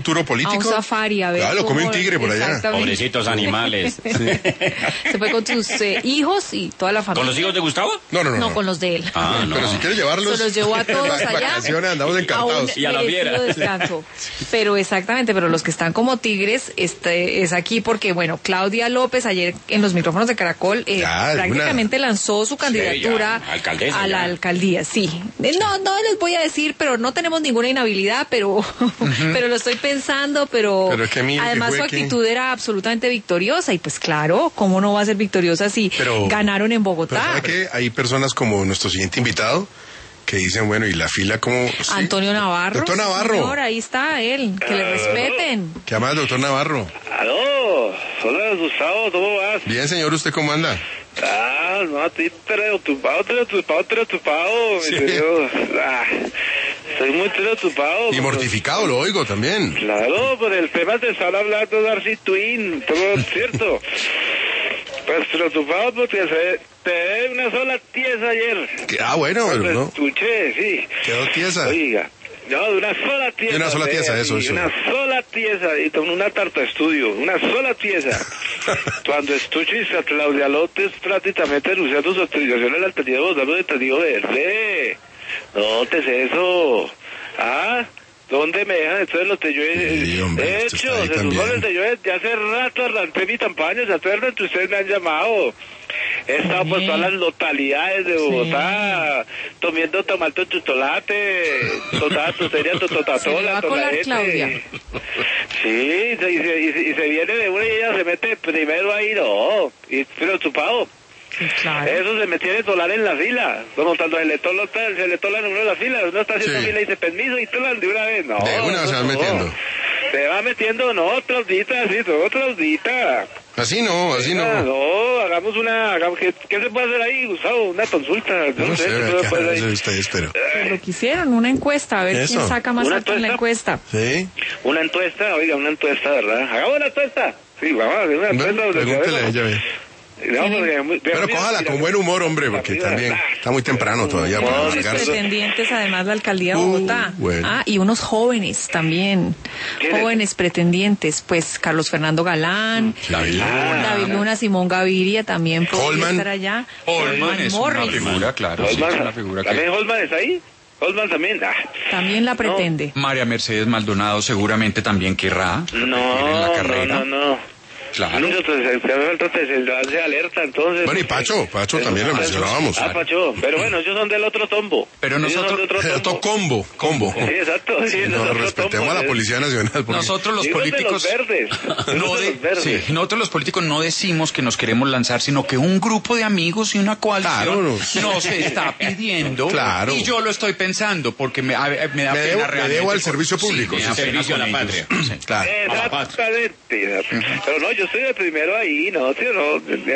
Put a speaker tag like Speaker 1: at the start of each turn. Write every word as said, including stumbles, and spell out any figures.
Speaker 1: futuro político.
Speaker 2: A un safari, a ver.
Speaker 1: Claro, lo come un
Speaker 2: cómo-
Speaker 1: tigre por allá.
Speaker 2: Exactamente.
Speaker 3: Pobrecitos animales.
Speaker 2: Se fue con sus eh, hijos y toda la familia.
Speaker 3: ¿Con los hijos de Gustavo?
Speaker 1: No, no, no.
Speaker 2: No,
Speaker 1: no.
Speaker 2: con los de él.
Speaker 3: Ah, no.
Speaker 1: Pero si quieres llevarlos.
Speaker 2: Se los llevó a todos
Speaker 1: en
Speaker 2: allá.
Speaker 1: vacaciones andamos encantados.
Speaker 2: A un
Speaker 3: Y a la
Speaker 2: merecido
Speaker 3: fiera.
Speaker 2: descanso. Pero exactamente, pero los que están como tigres este, es aquí porque, bueno, Claudia López ayer en los micrófonos de Caracol eh,
Speaker 1: Ya,
Speaker 2: prácticamente
Speaker 1: una...
Speaker 2: lanzó su candidatura
Speaker 3: ya, alcaldesa,
Speaker 2: a la
Speaker 3: ya.
Speaker 2: alcaldía, sí. Eh, No, no les voy a decir, pero no tenemos ninguna inhabilidad, pero, pero lo estoy pensando, pero,
Speaker 1: Pero es que mire que
Speaker 2: además
Speaker 1: fue
Speaker 2: su
Speaker 1: que-
Speaker 2: actitud era absolutamente victoriosa y pues claro, ¿cómo no va a ser victoriosa si
Speaker 1: Pero-
Speaker 2: ganaron en
Speaker 1: Pero
Speaker 2: Bogotá?
Speaker 1: ¿sabe qué? Hay personas como nuestro siguiente invitado que dicen, bueno, ¿y la fila cómo? Sí.
Speaker 2: Antonio Navarro.
Speaker 1: Doctor
Speaker 2: sí,
Speaker 1: Navarro.
Speaker 2: señor, ahí está él, que le respeten.
Speaker 1: ¿Qué más, doctor Navarro?
Speaker 4: Aló, hola Gustavo, ¿cómo vas?
Speaker 1: Bien, señor, ¿usted cómo anda?
Speaker 4: Ah, no, estoy preocupado, preocupado, preocupado, mi
Speaker 1: Sí.
Speaker 4: señor. Ah, estoy muy preocupado.
Speaker 1: Y mortificado, lo oigo también.
Speaker 4: Claro, por el tema te están hablando Darcy Twin, todo es cierto. Pues preocupado porque se te dé una sola tiesa ayer.
Speaker 1: Que- Ah, bueno,
Speaker 4: Cuando
Speaker 1: pero no.
Speaker 4: escuché, sí.
Speaker 1: Quedó tiesa.
Speaker 4: Oiga, no, de una sola pieza.
Speaker 1: De una sola pieza,
Speaker 4: vea,
Speaker 1: eso,
Speaker 4: sí,
Speaker 1: eso.
Speaker 4: Una sola pieza, y con una tarta estudio, una sola pieza. Cuando escuches a Claudia López prácticamente anunciando su autorización a la alcaldía de Bogotá de Tendido Verde. No te sé eso. ¿Ah? ¿Dónde me dejan entonces los de yo he
Speaker 1: Sí, hombre,
Speaker 4: he
Speaker 1: usted
Speaker 4: hecho?
Speaker 1: está ahí
Speaker 4: Se
Speaker 1: también.
Speaker 4: supone que yo he- ya hace rato arranqué mi campaña, ¿se acuerdan que ustedes me han llamado? He estado por todas las localidades de Bogotá, tomando tomate chocolate, total, totería,
Speaker 2: Se le va
Speaker 4: totatola,
Speaker 2: a colar Claudia.
Speaker 4: Sí, y se, y, se, y, se, y se viene de una y ella se mete primero ahí, no, y preocupado.
Speaker 2: Sí, claro.
Speaker 4: Eso se me tiene tolar en la fila. Como cuando se le tola, se le tolan en uno de las filas, uno está haciendo
Speaker 1: Sí.
Speaker 4: fila y dice permiso y tolan de una vez. No,
Speaker 1: De una se
Speaker 4: eso
Speaker 1: van
Speaker 4: no.
Speaker 1: metiendo.
Speaker 4: Se va metiendo, no, otros ditas, sí, otros ditas.
Speaker 1: Así no, así
Speaker 4: Ah,
Speaker 1: no.
Speaker 4: no, hagamos una, hagamos, ¿qué, ¿qué se puede hacer ahí, Gustavo? Una consulta. No,
Speaker 1: No
Speaker 4: sé,
Speaker 1: sé,
Speaker 4: ¿qué se
Speaker 1: ¿qué
Speaker 4: puede hacer
Speaker 1: hacen
Speaker 4: ahí?
Speaker 1: ustedes, pero...
Speaker 2: Pues lo que hicieron, una encuesta, a ver
Speaker 1: Eso.
Speaker 2: quién saca más
Speaker 4: ¿Una
Speaker 2: alto en la encuesta.
Speaker 1: Sí.
Speaker 4: Una encuesta, oiga, una encuesta, ¿verdad? Hagamos una encuesta. Sí, vamos a hacer una encuesta.
Speaker 1: Bueno,
Speaker 4: donde
Speaker 1: pregúntele a
Speaker 4: sabemos.
Speaker 1: ella, ve.
Speaker 4: No, porque muy-
Speaker 1: Pero
Speaker 4: mira,
Speaker 1: cójala
Speaker 4: mira,
Speaker 1: con buen humor, hombre, porque
Speaker 4: mira,
Speaker 1: también
Speaker 4: ah,
Speaker 1: está muy temprano todavía para
Speaker 4: no,
Speaker 2: Muchos
Speaker 1: alargarse.
Speaker 2: pretendientes además la alcaldía de
Speaker 1: Uh,
Speaker 2: Bogotá.
Speaker 1: bueno.
Speaker 2: Ah, y unos jóvenes también.
Speaker 4: ¿Quiénes?
Speaker 2: Jóvenes pretendientes, pues Carlos Fernando Galán,
Speaker 1: David Luna.
Speaker 2: David Luna, Simón Gaviria también podría
Speaker 1: Holman.
Speaker 2: estar allá.
Speaker 5: Holman es una
Speaker 2: Morris
Speaker 5: figura, claro, sí, es
Speaker 4: Holman,
Speaker 5: una figura
Speaker 4: ¿también
Speaker 5: que...
Speaker 4: Holman está ahí? Holman también. Ah,
Speaker 2: También la pretende.
Speaker 5: María Mercedes Maldonado seguramente también querrá repetir en la
Speaker 4: no,
Speaker 5: carrera.
Speaker 4: no, no, no.
Speaker 5: Claro.
Speaker 4: Entonces, se hace alerta, entonces.
Speaker 1: Bueno, y Pacho, Pacho también lo mencionábamos.
Speaker 4: Ah, Pacho, pero bueno, ellos son del otro tombo.
Speaker 5: Pero
Speaker 4: Ellos son
Speaker 5: nosotros-
Speaker 4: de otro
Speaker 1: Otro
Speaker 4: tombo.
Speaker 1: combo, combo.
Speaker 4: Sí, exacto. Sí,
Speaker 1: No,
Speaker 4: otro
Speaker 1: respetemos
Speaker 4: tombo,
Speaker 1: a la
Speaker 4: sí.
Speaker 1: Policía Nacional. Porque...
Speaker 5: Nosotros los
Speaker 4: Ellos de
Speaker 5: políticos...
Speaker 4: los verdes.
Speaker 5: No
Speaker 4: Ellos de
Speaker 5: de-
Speaker 4: los verdes.
Speaker 5: sí, nosotros los políticos no decimos que nos queremos lanzar, sino que un grupo de amigos y una coalición
Speaker 1: Claro, no.
Speaker 5: nos está pidiendo.
Speaker 1: Claro.
Speaker 5: Y yo lo estoy pensando porque me, a- me da
Speaker 1: Me
Speaker 5: pena
Speaker 1: debo- me
Speaker 5: realmente.
Speaker 1: debo al
Speaker 5: por-
Speaker 1: servicio
Speaker 5: sí,
Speaker 1: público,
Speaker 5: me
Speaker 1: sí,
Speaker 5: da pena
Speaker 3: servicio a la
Speaker 5: con
Speaker 3: patria.
Speaker 5: ellos. Sí.
Speaker 1: Claro.
Speaker 4: Exactamente. Pero no, yo estoy de primero ahí, no, tío, no.